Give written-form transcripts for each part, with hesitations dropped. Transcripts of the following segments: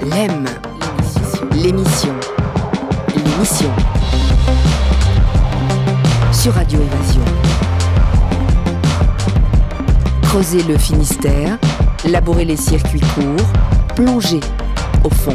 L'EM, l'émission sur Radio Évasion. Creuser le Finistère, labourer les circuits courts, plonger au fond.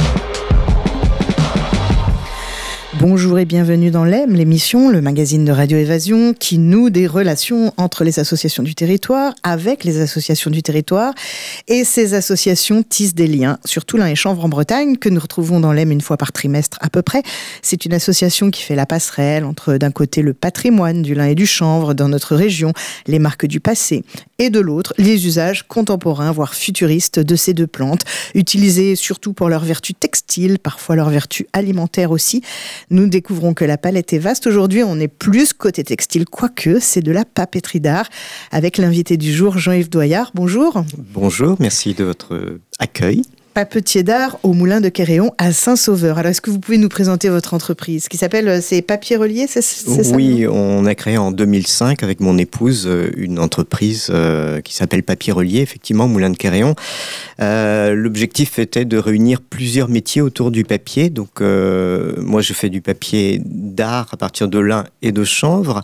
Bonjour et bienvenue dans l'EM, l'émission, le magazine de Radio Évasion qui noue des relations entre les associations du territoire, avec les associations du territoire, et ces associations tissent des liens, surtout l'Ain et Chanvre en Bretagne, que nous retrouvons dans l'EM une fois par trimestre à peu près. C'est une association qui fait la passerelle entre d'un côté le patrimoine du lin et du chanvre dans notre région, les marques du passé, et de l'autre les usages contemporains, voire futuristes de ces deux plantes, utilisées surtout pour leurs vertus textiles, parfois leurs vertus alimentaires aussi. Nous découvrons que la palette est vaste. Aujourd'hui, on est plus côté textile, quoique c'est de la papeterie d'art, avec l'invité du jour, Jean-Yves Doyard. Bonjour. Bonjour, merci de votre accueil. Papetier d'art au Moulin de Quéréon à Saint-Sauveur. Alors, est-ce que vous pouvez nous présenter votre entreprise qui s'appelle, c'est Papier Relié, c'est ça? Oui, on a créé en 2005 avec mon épouse une entreprise qui s'appelle Papier Relié, effectivement, Moulin de Quéréon. L'objectif était de réunir plusieurs métiers autour du papier. Donc, moi, je fais du papier d'art à partir de lin et de chanvre.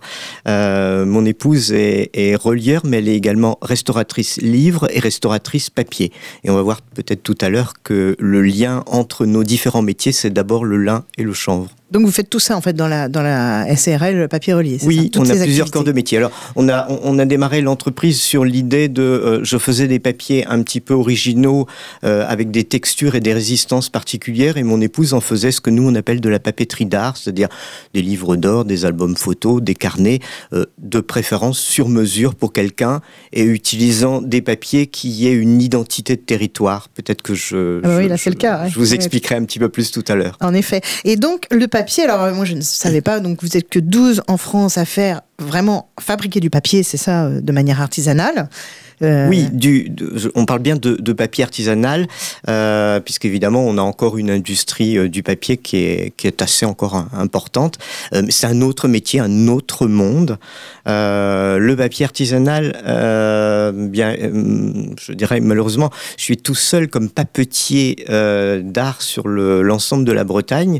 Mon épouse est relieur, mais elle est également restauratrice livre et restauratrice papier. Et on va voir peut-être tout à l'heure que le lien entre nos différents métiers, c'est d'abord le lin et le chanvre. Donc vous faites tout ça en fait dans la SARL Papier Relié, c'est oui, ça? On a plusieurs corps de métier. Alors on a démarré l'entreprise sur l'idée de je faisais des papiers un petit peu originaux avec des textures et des résistances particulières, et mon épouse en faisait ce que nous on appelle de la papeterie d'art, c'est-à-dire des livres d'or, des albums photos, des carnets, de préférence sur mesure pour quelqu'un, et utilisant des papiers qui aient une identité de territoire. Peut-être que je vous expliquerai un petit peu plus tout à l'heure. En effet. Et donc le papier, alors moi je ne savais pas, donc vous êtes que 12 en France à faire vraiment fabriquer du papier, c'est ça, de manière artisanale. Oui, on parle bien de papier artisanal, puisqu'évidemment on a encore une industrie du papier qui est assez encore importante. Mais c'est un autre métier, un autre monde. Le papier artisanal, je dirais malheureusement, je suis tout seul comme papetier d'art sur l'ensemble de la Bretagne.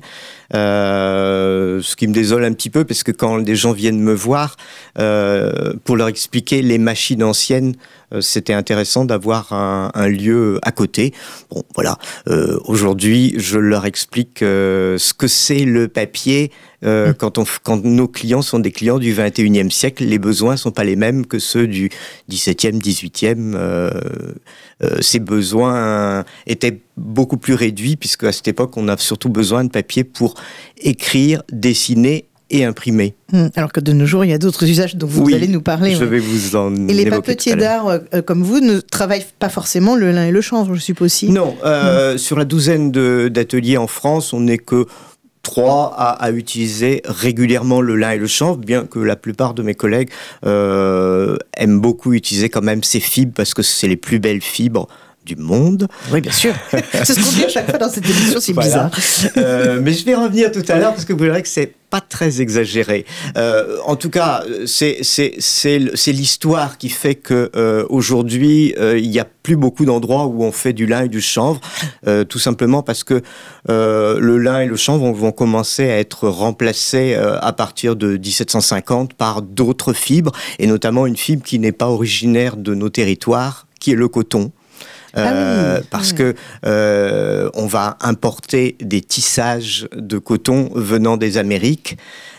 Ce qui me désole un petit peu, parce que quand des gens viennent me voir pour leur expliquer les machines anciennes, c'était intéressant d'avoir un lieu à côté. Bon, voilà. Aujourd'hui, je leur explique ce que c'est le papier. Quand nos clients sont des clients du 21e siècle, les besoins ne sont pas les mêmes que ceux du 17e, 18e. Ces besoins étaient beaucoup plus réduits, puisque à cette époque, on a surtout besoin de papier pour écrire, dessiner et imprimer. Alors que de nos jours, il y a d'autres usages dont vous allez nous parler. Je vais vous en évoquer. Et les papetiers d'art comme vous ne travaillent pas forcément le lin et le chanvre, je suppose aussi. Non, sur la douzaine d'ateliers en France, on n'est que 3 à utiliser régulièrement le lin et le chanvre, bien que la plupart de mes collègues aiment beaucoup utiliser quand même ces fibres, parce que c'est les plus belles fibres du monde. Oui, bien sûr. C'est ce qu'on dit à chaque fois dans cette émission, c'est bizarre. Mais je vais revenir tout à l'heure, parce que vous verrez que c'est pas très exagéré. En tout cas, c'est l'histoire qui fait que aujourd'hui, il n'y a plus beaucoup d'endroits où on fait du lin et du chanvre, tout simplement parce que le lin et le chanvre vont commencer à être remplacés à partir de 1750 par d'autres fibres, et notamment une fibre qui n'est pas originaire de nos territoires, qui est le coton. Parce que on va importer des tissages de coton venant des Amériques,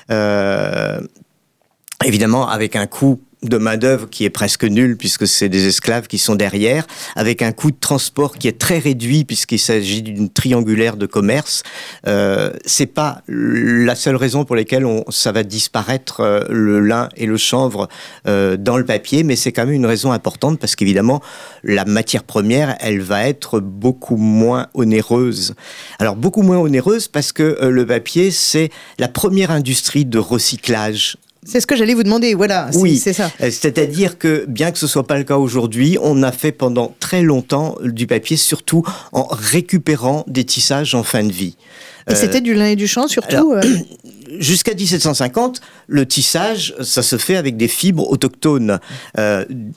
évidemment avec un coût de main-d'œuvre qui est presque nul, puisque c'est des esclaves qui sont derrière, avec un coût de transport qui est très réduit, puisqu'il s'agit d'une triangulaire de commerce. C'est pas la seule raison pour laquelle ça va disparaître le lin et le chanvre dans le papier, mais c'est quand même une raison importante, parce qu'évidemment, la matière première, elle va être beaucoup moins onéreuse. Alors, beaucoup moins onéreuse parce que le papier, c'est la première industrie de recyclage. C'est ce que j'allais vous demander, voilà, oui, c'est ça. C'est-à-dire que, bien que ce ne soit pas le cas aujourd'hui, on a fait pendant très longtemps du papier, surtout en récupérant des tissages en fin de vie. Et c'était du lin et du chanvre surtout Jusqu'à 1750, le tissage, ça se fait avec des fibres autochtones.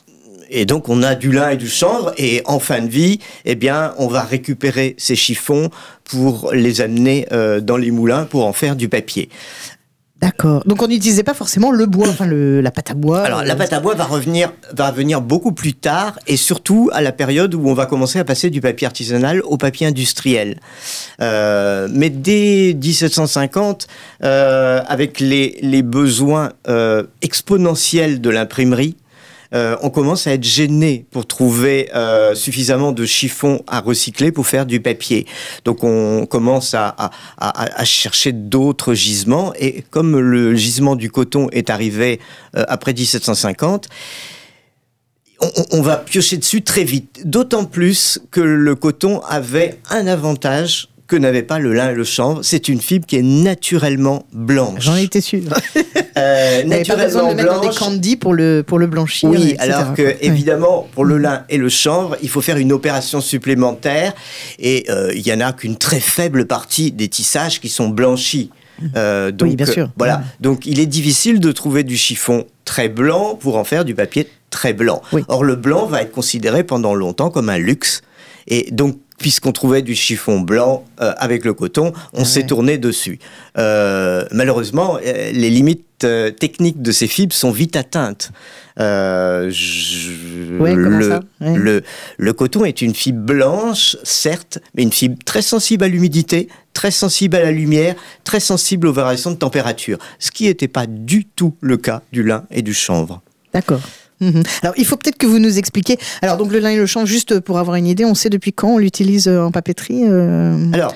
Et donc on a du lin et du chanvre, et en fin de vie, eh bien, on va récupérer ces chiffons pour les amener dans les moulins pour en faire du papier. D'accord. Donc on n'utilisait pas forcément le bois, enfin la pâte à bois. Alors la pâte à bois va venir beaucoup plus tard, et surtout à la période où on va commencer à passer du papier artisanal au papier industriel. Mais dès 1750, avec les besoins exponentiels de l'imprimerie, on commence à être gêné pour trouver suffisamment de chiffons à recycler pour faire du papier. Donc on commence à chercher d'autres gisements, et comme le gisement du coton est arrivé après 1750, on va piocher dessus très vite. D'autant plus que le coton avait un avantage que n'avait pas le lin et le chanvre. C'est une fibre qui est naturellement blanche. J'en étais sûr. Naturellement pas besoin de le mettre dans des candies pour le blanchir. Oui, etc. alors que évidemment, pour le lin et le chanvre, il faut faire une opération supplémentaire, et il y en a qu'une très faible partie des tissages qui sont blanchis. Donc, oui, bien sûr. Voilà. Donc, il est difficile de trouver du chiffon très blanc pour en faire du papier très blanc. Oui. Or, le blanc va être considéré pendant longtemps comme un luxe. Et donc, puisqu'on trouvait du chiffon blanc avec le coton, on s'est tourné dessus. Malheureusement, les limites techniques de ces fibres sont vite atteintes. Le coton est une fibre blanche, certes, mais une fibre très sensible à l'humidité, très sensible à la lumière, très sensible aux variations de température, ce qui n'était pas du tout le cas du lin et du chanvre. D'accord. Alors, il faut peut-être que vous nous expliquiez. Alors, donc, le lin et le chanvre, juste pour avoir une idée, on sait depuis quand on l'utilise en papeterie Alors,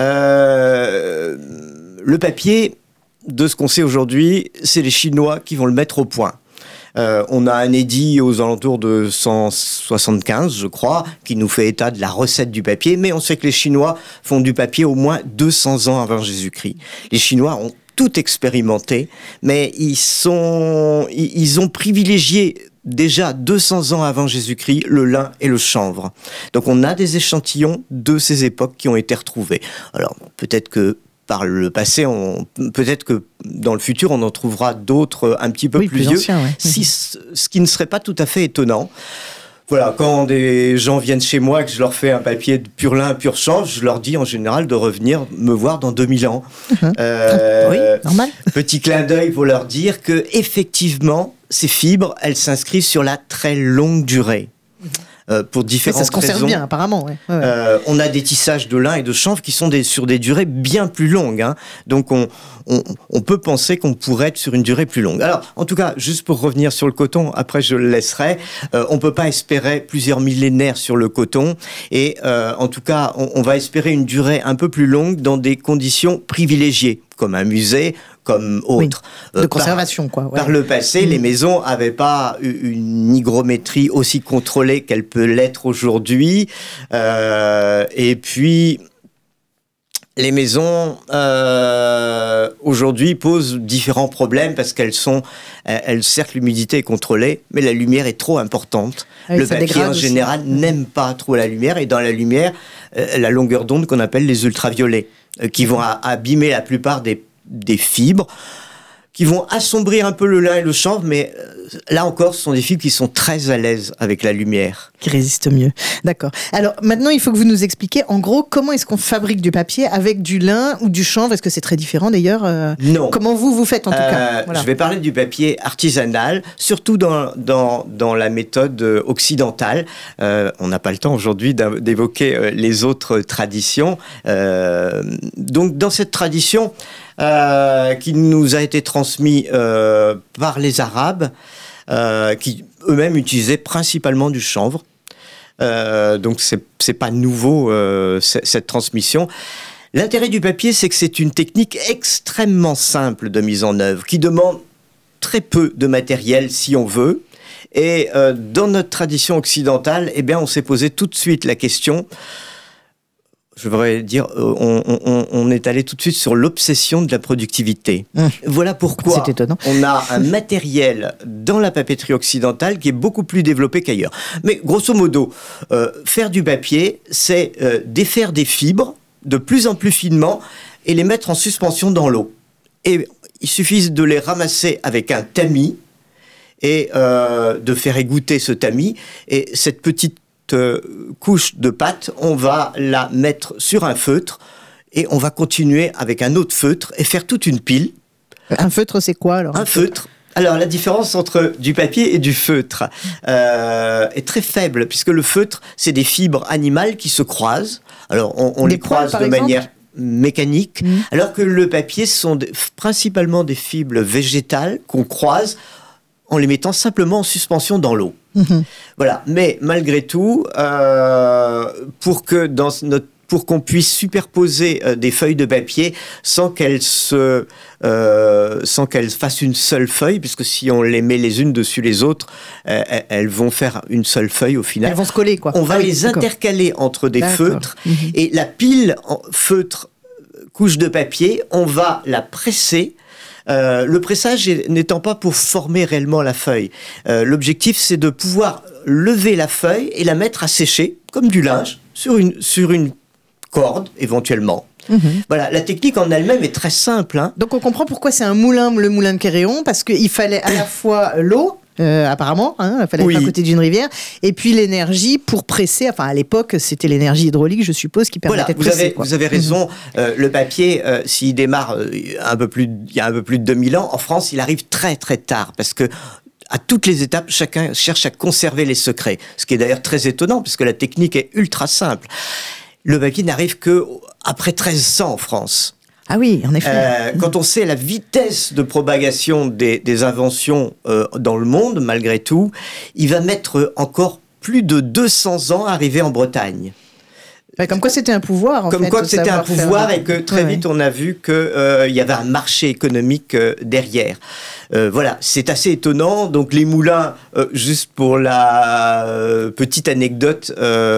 le papier, de ce qu'on sait aujourd'hui, c'est les Chinois qui vont le mettre au point. On a un édit aux alentours de 175, je crois, qui nous fait état de la recette du papier, mais on sait que les Chinois font du papier au moins 200 ans avant Jésus-Christ. Les Chinois ont tout expérimenté, mais ils ont privilégié déjà 200 ans avant Jésus-Christ le lin et le chanvre. Donc on a des échantillons de ces époques qui ont été retrouvés. Alors peut-être que par le passé, peut-être que dans le futur, on en trouvera d'autres un petit peu plus vieux, anciens, ouais. Ce qui ne serait pas tout à fait étonnant. Voilà, quand des gens viennent chez moi et que je leur fais un papier de pur lin, pur chanvre, je leur dis en général de revenir me voir dans 2000 ans. Oui, normal. Petit clin d'œil pour leur dire que effectivement, ces fibres, elles s'inscrivent sur la très longue durée. Pour différentes raisons. Ça se conserve bien, apparemment. Ouais. On a des tissages de lin et de chanvre qui sont sur des durées bien plus longues. Hein. Donc, on peut penser qu'on pourrait être sur une durée plus longue. Alors, en tout cas, juste pour revenir sur le coton, après je le laisserai, on ne peut pas espérer plusieurs millénaires sur le coton. Et en tout cas, on va espérer une durée un peu plus longue dans des conditions privilégiées, comme un musée, comme autre. Oui, de conservation, quoi. Ouais. Par le passé, les maisons n'avaient pas une hygrométrie aussi contrôlée qu'elle peut l'être aujourd'hui. Et puis, les maisons, aujourd'hui, posent différents problèmes parce certes, l'humidité est contrôlée, mais la lumière est trop importante. Le papier, en général, n'aime pas trop la lumière. Et dans la lumière, la longueur d'onde qu'on appelle les ultraviolets, qui vont abîmer la plupart des fibres, qui vont assombrir un peu le lin et le chanvre, mais là encore, ce sont des fibres qui sont très à l'aise avec la lumière. Qui résistent mieux. D'accord. Alors, maintenant, il faut que vous nous expliquiez, en gros, comment est-ce qu'on fabrique du papier avec du lin ou du chanvre? Est-ce que c'est très différent, d'ailleurs? Non. Comment vous faites, en tout cas? Voilà. Je vais parler du papier artisanal, surtout dans la méthode occidentale. On n'a pas le temps aujourd'hui d'évoquer les autres traditions. Donc, dans cette tradition qui nous a été transmise par les Arabes, qui eux-mêmes utilisaient principalement du chanvre. Donc c'est pas nouveau cette transmission. L'intérêt du papier, c'est que c'est une technique extrêmement simple de mise en œuvre, qui demande très peu de matériel si on veut. Et dans notre tradition occidentale, eh bien, on s'est posé tout de suite la question. Je voudrais dire, on est allé tout de suite sur l'obsession de la productivité. Voilà pourquoi on a un matériel dans la papeterie occidentale qui est beaucoup plus développé qu'ailleurs. Mais grosso modo, faire du papier, c'est défaire des fibres de plus en plus finement et les mettre en suspension dans l'eau. Et il suffit de les ramasser avec un tamis et de faire égoutter ce tamis. Et cette petite couche de pâte, on va la mettre sur un feutre et on va continuer avec un autre feutre et faire toute une pile. Un feutre, c'est quoi alors ? Un feutre. Alors, la différence entre du papier et du feutre est très faible, puisque le feutre, c'est des fibres animales qui se croisent. Alors, on les croise de manière mécanique, alors que le papier sont principalement des fibres végétales qu'on croise en les mettant simplement en suspension dans l'eau. Voilà. Mais malgré tout, pour qu'on puisse superposer des feuilles de papier sans qu'elles fassent une seule feuille, puisque si on les met les unes dessus les autres, elles vont faire une seule feuille au final. Elles vont se coller, quoi. On va les intercaler entre des feutres, et la pile en feutre, couche de papier, on va la presser. Le pressage n'étant pas pour former réellement la feuille. L'objectif, c'est de pouvoir lever la feuille et la mettre à sécher, comme du linge, sur une corde, éventuellement. Voilà, la technique en elle-même est très simple. Hein. Donc on comprend pourquoi c'est un moulin, le moulin de Quéréon, parce qu'il fallait à la fois l'eau, apparemment, il fallait être à côté d'une rivière, et puis l'énergie pour presser. Enfin, à l'époque, c'était l'énergie hydraulique, je suppose, qui permettait de presser. Vous avez raison. Le papier, s'il démarre il y a un peu plus de 2000 ans, en France, il arrive très très tard, parce que à toutes les étapes, chacun cherche à conserver les secrets. Ce qui est d'ailleurs très étonnant, puisque la technique est ultra simple. Le papier n'arrive qu'après 1300 en France. Ah oui, en effet. Quand on sait la vitesse de propagation des inventions dans le monde, malgré tout, il va mettre encore plus de 200 ans à arriver en Bretagne. Comme quoi c'était un pouvoir, Comme quoi c'était un pouvoir et que très vite on a vu qu'il y avait un marché économique derrière. Voilà, c'est assez étonnant. Donc les moulins, juste pour la petite anecdote,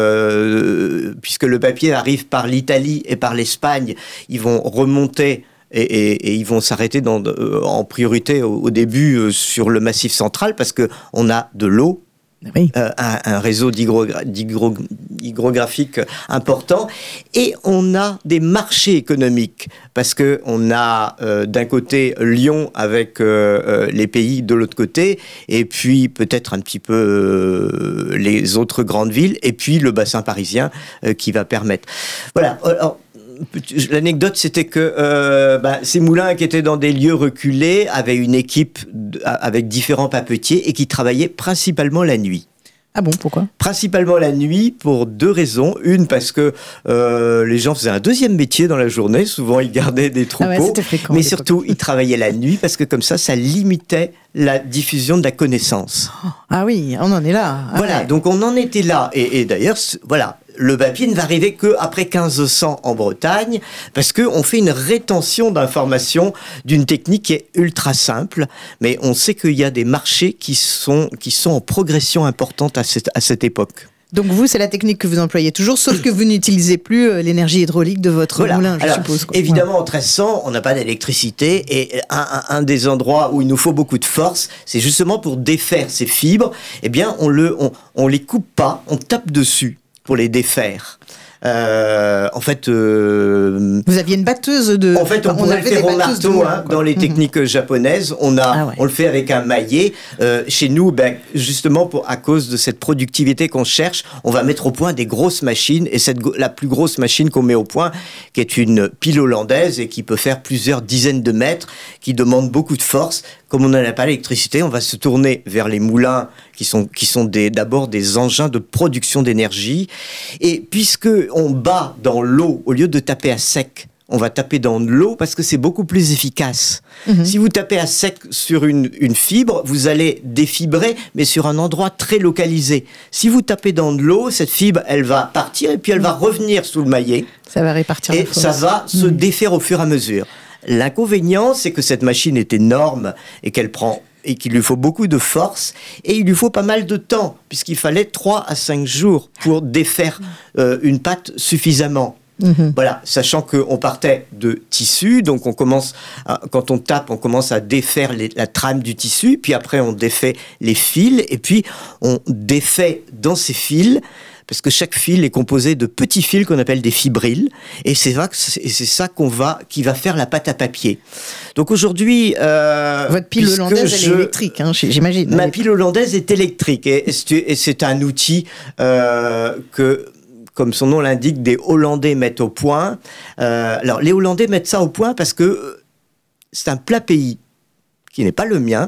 puisque le papier arrive par l'Italie et par l'Espagne, ils vont remonter et ils vont s'arrêter en priorité au début sur le Massif central parce qu'on a de l'eau. Oui. Un réseau d'hydrographique important, et on a des marchés économiques parce que on a d'un côté Lyon avec les pays de l'autre côté, et puis peut-être un petit peu les autres grandes villes, et puis le bassin parisien qui va permettre. Voilà. Alors, l'anecdote, c'était que ces moulins qui étaient dans des lieux reculés avaient une équipe avec différents papetiers et qui travaillaient principalement la nuit. Ah bon, pourquoi ? Principalement la nuit pour deux raisons. Une, parce que les gens faisaient un deuxième métier dans la journée. Souvent, ils gardaient des troupeaux. C'était fréquent, mais surtout, ils travaillaient la nuit parce que comme ça limitait la diffusion de la connaissance. Ah oui, on en est là. Voilà, donc on en était là. Et d'ailleurs, voilà. Le papier ne va arriver qu'après 1500 en Bretagne, parce qu'on fait une rétention d'informations d'une technique qui est ultra simple, mais on sait qu'il y a des marchés qui sont en progression importante à cette époque. Donc vous, c'est la technique que vous employez toujours, sauf que vous n'utilisez plus l'énergie hydraulique de votre moulin, je suppose. Évidemment, en 1300, on n'a pas d'électricité, et un des endroits où il nous faut beaucoup de force, c'est justement pour défaire ces fibres. Eh bien, on les coupe pas, on tape dessus pour les défaire. En fait, vous aviez une batteuse de. En fait, on pourrait le faire au marteau, dans les techniques japonaises. On le fait avec un maillet. Chez nous, justement, à cause de cette productivité qu'on cherche, on va mettre au point des grosses machines. Et la plus grosse machine qu'on met au point, qui est une pile hollandaise et qui peut faire plusieurs dizaines de mètres, qui demande beaucoup de force. Comme on n'en a pas l'électricité, on va se tourner vers les moulins qui sont d'abord des engins de production d'énergie. Et puisque on bat dans l'eau, au lieu de taper à sec, on va taper dans de l'eau parce que c'est beaucoup plus efficace. Si vous tapez à sec sur une fibre, vous allez défibrer, mais sur un endroit très localisé. Si vous tapez dans de l'eau, cette fibre, elle va partir et puis elle va revenir sous le maillet. Ça va répartir la force. Et ça va se défaire au fur et à mesure. L'inconvénient, c'est que cette machine est énorme et qu'il lui faut beaucoup de force, et il lui faut pas mal de temps, puisqu'il fallait 3 à 5 jours pour défaire une pâte suffisamment. Voilà, sachant qu'on partait de tissu, donc quand on tape, on commence à défaire la trame du tissu, puis après on défait les fils, et puis on défait dans ces fils parce que chaque fil est composé de petits fils qu'on appelle des fibrilles, et c'est ça qui va faire la pâte à papier. Donc aujourd'hui... Votre pile hollandaise, elle est électrique, hein, j'imagine. Ma pile hollandaise est électrique, et c'est un outil que... Comme son nom l'indique, des Hollandais mettent au point. Alors, les Hollandais mettent ça au point parce que c'est un plat pays qui n'est pas le mien,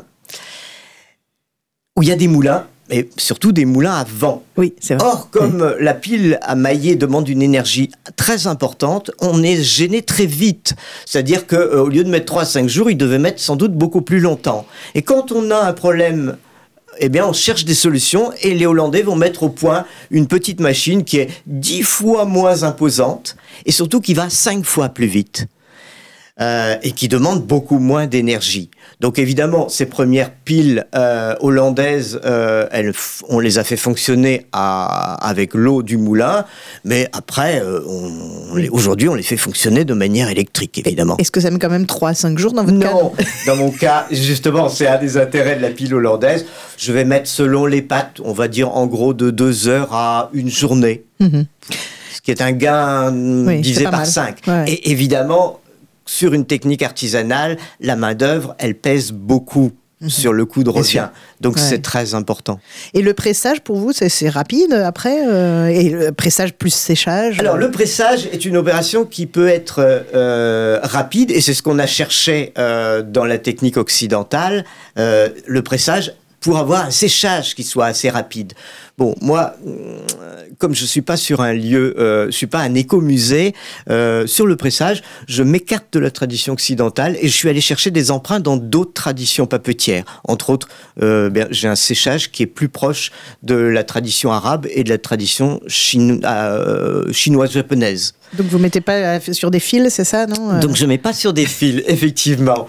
où il y a des moulins, et surtout des moulins à vent. Oui, c'est vrai. Or, comme la pile à mailler demande une énergie très importante, on est gêné très vite. C'est-à-dire qu'au lieu de mettre 3 à 5 jours, il devait mettre sans doute beaucoup plus longtemps. Et quand on a un problème... Eh bien, on cherche des solutions et les Hollandais vont mettre au point une petite machine qui est 10 fois moins imposante et surtout qui va 5 fois plus vite et qui demande beaucoup moins d'énergie. Donc évidemment, ces premières piles hollandaises, on les a fait fonctionner avec l'eau du moulin, mais après, aujourd'hui, on les fait fonctionner de manière électrique, évidemment. Est-ce que ça met quand même 3 à 5 jours dans votre cas? Non, dans mon cas, justement, c'est un des intérêts de la pile hollandaise. Je vais mettre, selon les pâtes, on va dire en gros de 2 heures à 1 journée, ce qui est un gain divisé par 5. Ouais. Et évidemment, sur une technique artisanale, la main-d'œuvre, elle pèse beaucoup sur le coût de revient. Donc, c'est très important. Et le pressage, pour vous, c'est rapide après et le pressage plus séchage Alors, le pressage est une opération qui peut être rapide, et c'est ce qu'on a cherché dans la technique occidentale. Le pressage pour avoir un séchage qui soit assez rapide. Bon, moi, comme je suis pas sur un lieu, je suis pas un écomusée, sur le pressage, je m'écarte de la tradition occidentale et je suis allé chercher des emprunts dans d'autres traditions papetières. Entre autres, j'ai un séchage qui est plus proche de la tradition arabe et de la tradition chinoise-japonaise. Donc vous mettez pas sur des fils, c'est ça, non ? Donc je mets pas sur des fils, effectivement.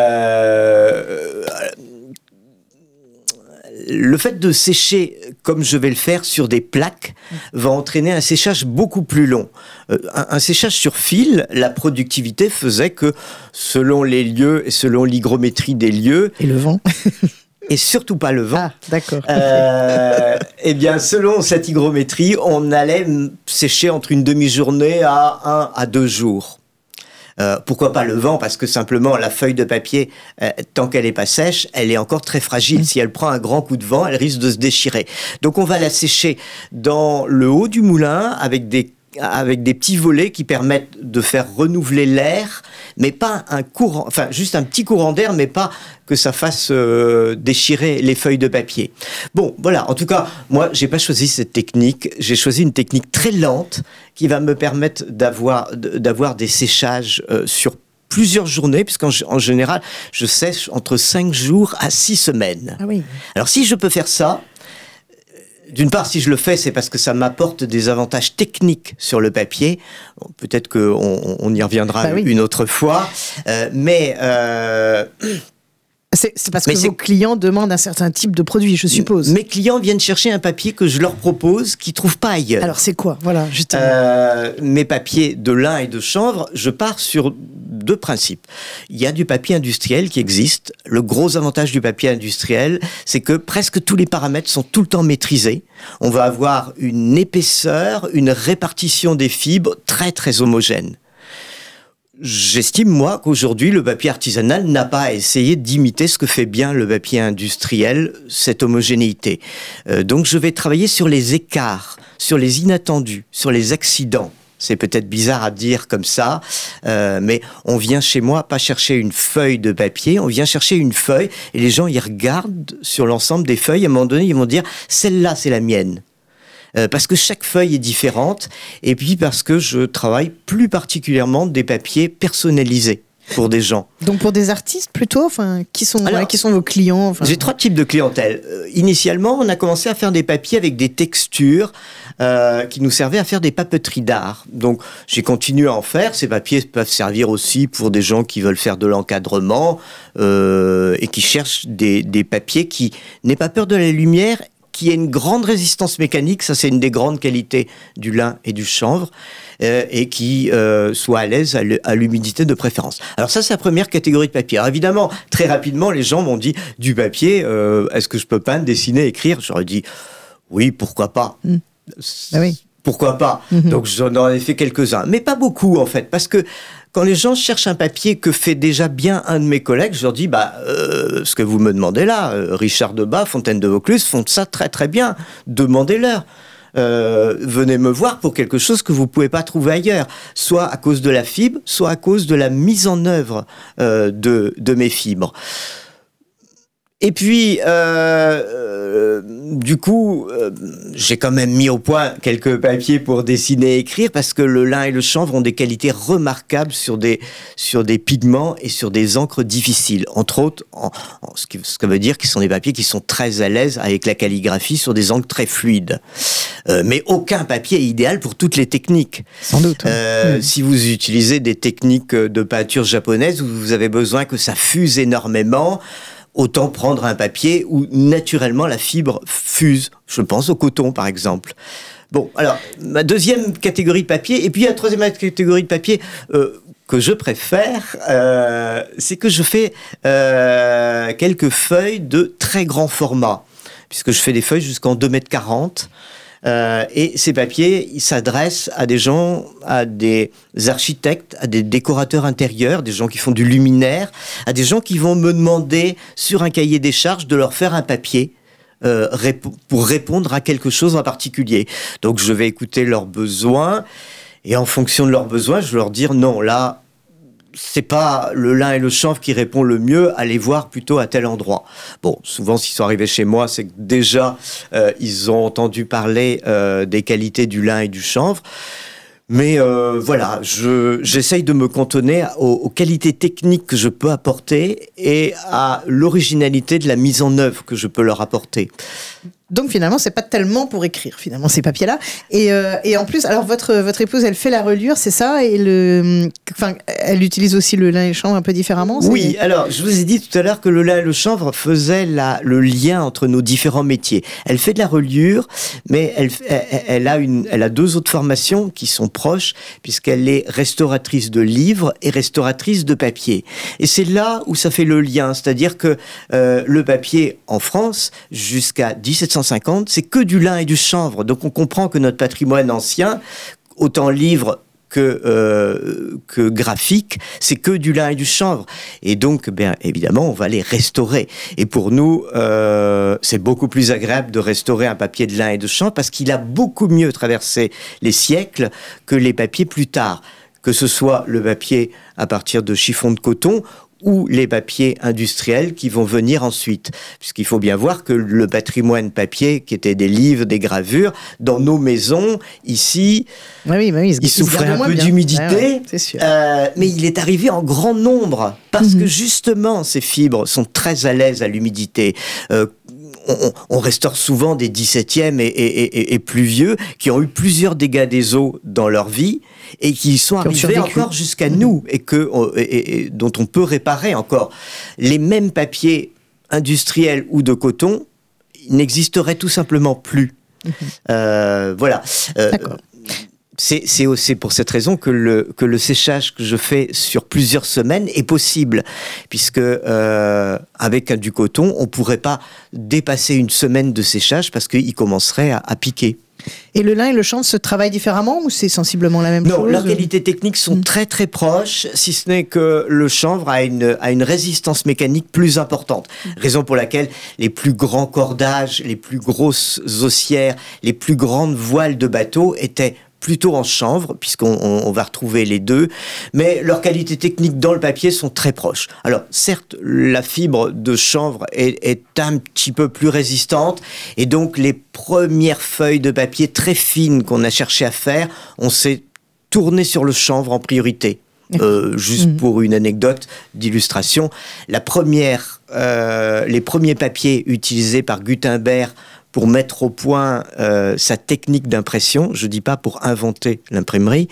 Le fait de sécher comme je vais le faire sur des plaques va entraîner un séchage beaucoup plus long. Un séchage sur fil, la productivité faisait que selon les lieux et selon l'hygrométrie des lieux... Et le vent et surtout pas le vent. Ah, d'accord. Eh bien, selon cette hygrométrie, on allait sécher entre une demi-journée à 1 à 2 jours. Pourquoi pas le vent ? Parce que simplement la feuille de papier, tant qu'elle n'est pas sèche, elle est encore très fragile. Si elle prend un grand coup de vent, elle risque de se déchirer. Donc on va la sécher dans le haut du moulin avec des petits volets qui permettent de faire renouveler l'air, mais pas un courant, enfin juste un petit courant d'air, mais pas que ça fasse déchirer les feuilles de papier. Bon, voilà. En tout cas, moi, j'ai pas choisi cette technique. J'ai choisi une technique très lente qui va me permettre d'avoir des séchages sur plusieurs journées, puisqu'en général, je sèche entre 5 jours à 6 semaines. Ah oui. Alors, si je peux faire ça, d'une part, si je le fais, c'est parce que ça m'apporte des avantages techniques sur le papier. Peut-être qu'on y reviendra une autre fois. Mais c'est parce que vos clients demandent un certain type de produit, je suppose. Mes clients viennent chercher un papier que je leur propose, qu'ils ne trouvent pas ailleurs. Alors, c'est quoi ? Voilà, justement. Mes papiers de lin et de chanvre, je pars sur 2 principes. Il y a du papier industriel qui existe. Le gros avantage du papier industriel, c'est que presque tous les paramètres sont tout le temps maîtrisés. On va avoir une épaisseur, une répartition des fibres très, très homogène. J'estime, moi, qu'aujourd'hui, le papier artisanal n'a pas à essayer d'imiter ce que fait bien le papier industriel, cette homogénéité. Donc, je vais travailler sur les écarts, sur les inattendus, sur les accidents. C'est peut-être bizarre à dire comme ça, mais on vient chez moi pas chercher une feuille de papier, on vient chercher une feuille et les gens, ils regardent sur l'ensemble des feuilles. À un moment donné, ils vont dire « celle-là, c'est la mienne ». Parce que chaque feuille est différente, et puis parce que je travaille plus particulièrement des papiers personnalisés pour des gens. Donc pour des artistes plutôt, qui sont vos clients ? J'ai 3 types de clientèle. Initialement, on a commencé à faire des papiers avec des textures qui nous servaient à faire des papeteries d'art. Donc j'ai continué à en faire. Ces papiers peuvent servir aussi pour des gens qui veulent faire de l'encadrement et qui cherchent des papiers qui n'aient pas peur de la lumière, qui a une grande résistance mécanique, ça c'est une des grandes qualités du lin et du chanvre, et qui soit à l'aise à l'humidité de préférence. Alors ça c'est la première catégorie de papier. Alors évidemment, très rapidement, les gens m'ont dit, du papier, est-ce que je peux peindre, dessiner, écrire ? J'aurais dit, oui, pourquoi pas. oui. Pourquoi pas? Donc j'en ai fait quelques-uns, mais pas beaucoup en fait, parce que quand les gens cherchent un papier que fait déjà bien un de mes collègues, je leur dis ce que vous me demandez là, Richard Debat, Fontaine de Vaucluse font ça très très bien, demandez-leur. Venez me voir pour quelque chose que vous pouvez pas trouver ailleurs, soit à cause de la fibre, soit à cause de la mise en œuvre de mes fibres. Et puis, du coup, j'ai quand même mis au point quelques papiers pour dessiner et écrire, parce que le lin et le chanvre ont des qualités remarquables sur des pigments et sur des encres difficiles. Entre autres, ce qui veut dire qu'ils sont des papiers qui sont très à l'aise avec la calligraphie sur des encres très fluides. Mais aucun papier est idéal pour toutes les techniques. Sans doute. Si vous utilisez des techniques de peinture japonaise où vous avez besoin que ça fuse énormément, autant prendre un papier où naturellement la fibre fuse. Je pense au coton, par exemple. Bon, alors, ma deuxième catégorie de papier, et puis la troisième catégorie de papier que je préfère, c'est que je fais quelques feuilles de très grand format, puisque je fais des feuilles jusqu'en 2,40 m. Et ces papiers, ils s'adressent à des gens, à des architectes, à des décorateurs intérieurs, des gens qui font du luminaire, à des gens qui vont me demander sur un cahier des charges de leur faire un papier pour répondre à quelque chose en particulier. Donc je vais écouter leurs besoins et en fonction de leurs besoins, je vais leur dire non, là, c'est pas le lin et le chanvre qui répond le mieux, allez voir plutôt à tel endroit. Bon, souvent, s'ils sont arrivés chez moi, c'est que déjà, ils ont entendu parler des qualités du lin et du chanvre. Mais voilà, j'essaye de me cantonner aux qualités techniques que je peux apporter et à l'originalité de la mise en œuvre que je peux leur apporter. Donc finalement, c'est pas tellement pour écrire, finalement, ces papiers-là. Et en plus, alors votre épouse, elle fait la reliure, c'est ça? Et elle utilise aussi le lin et le chanvre un peu différemment? Oui, alors je vous ai dit tout à l'heure que le lin et le chanvre faisaient le lien entre nos différents métiers. Elle fait de la reliure, mais elle a deux autres formations qui sont proches, puisqu'elle est restauratrice de livres et restauratrice de papier. Et c'est là où ça fait le lien, c'est-à-dire que le papier en France, jusqu'à 1750, c'est que du lin et du chanvre. Donc on comprend que notre patrimoine ancien, autant livre que graphique, c'est que du lin et du chanvre. Et donc, bien évidemment, on va les restaurer. Et pour nous, c'est beaucoup plus agréable de restaurer un papier de lin et de chanvre parce qu'il a beaucoup mieux traversé les siècles que les papiers plus tard. Que ce soit le papier à partir de chiffons de coton ou les papiers industriels qui vont venir ensuite. Puisqu'il faut bien voir que le patrimoine papier, qui était des livres, des gravures, dans nos maisons, ici, il souffrait un peu d'humidité, c'est sûr. Mais il est arrivé en grand nombre, parce que justement, ces fibres sont très à l'aise à l'humidité. On restaure souvent des 17e et plus vieux qui ont eu plusieurs dégâts des eaux dans leur vie et qui sont arrivés encore jusqu'à nous et dont on peut réparer encore. Les mêmes papiers industriels ou de coton n'existeraient tout simplement plus. Voilà. D'accord. C'est aussi pour cette raison que le séchage que je fais sur plusieurs semaines est possible, puisque avec du coton, on ne pourrait pas dépasser une semaine de séchage parce qu'il commencerait à piquer. Et le lin et le chanvre se travaillent différemment ou c'est sensiblement la même chose? Non, leurs qualités techniques sont très très proches, si ce n'est que le chanvre a une résistance mécanique plus importante. Raison pour laquelle les plus grands cordages, les plus grosses haussières, les plus grandes voiles de bateaux étaient plutôt en chanvre, puisqu'on va retrouver les deux, mais leurs qualités techniques dans le papier sont très proches. Alors, certes, la fibre de chanvre est un petit peu plus résistante, et donc les premières feuilles de papier très fines qu'on a cherché à faire, on s'est tourné sur le chanvre en priorité. Juste pour une anecdote d'illustration, les premiers papiers utilisés par Gutenberg pour mettre au point sa technique d'impression, je dis pas pour inventer l'imprimerie,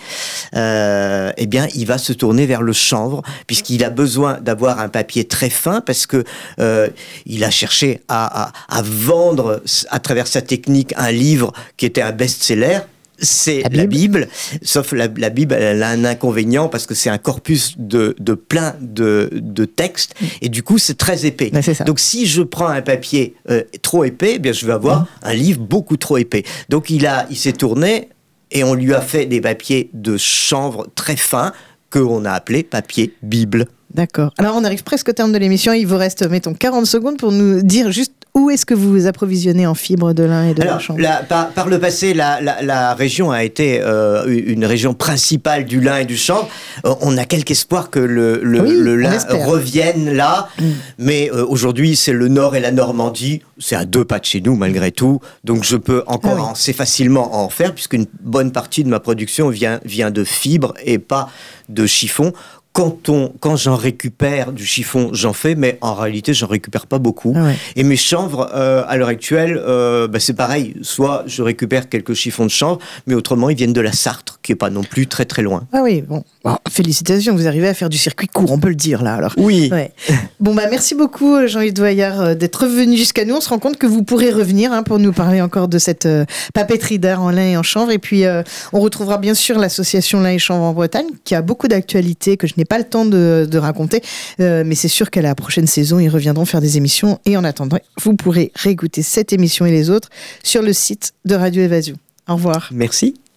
eh bien, il va se tourner vers le chanvre, puisqu'il a besoin d'avoir un papier très fin, parce que il a cherché à vendre, à travers sa technique, un livre qui était un best-seller. c'est la Bible, sauf la Bible, elle a un inconvénient parce que c'est un corpus de plein de textes, et du coup c'est très épais. Ben, c'est ça. Donc si je prends un papier trop épais, eh bien je vais avoir un livre beaucoup trop épais. Donc il s'est tourné et on lui a fait des papiers de chanvre très fins qu'on a appelé papier Bible. D'accord. Alors on arrive presque au terme de l'émission, il vous reste, mettons, 40 secondes pour nous dire juste où est-ce que vous vous approvisionnez en fibres de lin et de chanvre. Par le passé, la région a été une région principale du lin et du chanvre. On a quelque espoir que le lin revienne là, mais aujourd'hui c'est le Nord et la Normandie, c'est à 2 pas de chez nous malgré tout, donc je peux encore assez facilement en faire, puisqu'une bonne partie de ma production vient de fibres et pas de chiffon. Quand j'en récupère du chiffon, j'en fais, mais en réalité, j'en récupère pas beaucoup. Et mes chanvres, à l'heure actuelle, c'est pareil. Soit je récupère quelques chiffons de chanvre, mais autrement, ils viennent de la Sarthe, qui est pas non plus très très loin. Ah oui, bon, félicitations, vous arrivez à faire du circuit court, on peut le dire là, alors. Oui. Ouais. Bon, merci beaucoup, Jean-Yves Doillard, d'être venu jusqu'à nous. On se rend compte que vous pourrez revenir pour nous parler encore de cette papeterie d'art en lin et en chanvre. Et puis, on retrouvera bien sûr l'association Lin et Chanvre en Bretagne, qui a beaucoup d'actualités que je n'ai pas le temps de raconter, mais c'est sûr qu'à la prochaine saison, ils reviendront faire des émissions, et en attendant, vous pourrez réécouter cette émission et les autres sur le site de Radio Évasion. Au revoir. Merci.